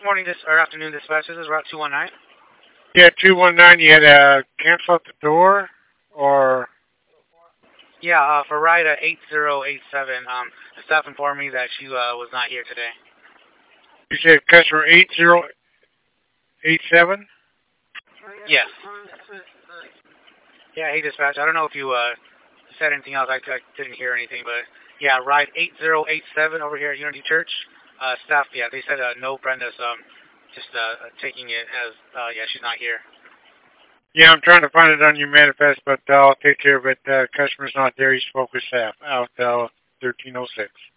Morning, or afternoon dispatch. This is Route 219. Yeah, 219, you had to cancel at the door, or Yeah, for ride 8087. The staff informed me that she was not here today. you said customer 8087? Yes. Yeah, hey dispatch. I don't know if you said anything else. I didn't hear anything, but yeah, ride 8087 over here at Unity Church. Staff, yeah, they said no. Brenda's just taking it as yeah, she's not here. Yeah, I'm trying to find it on your manifest, but I'll take care of it. Customer's not there. He spoke with staff out 1306.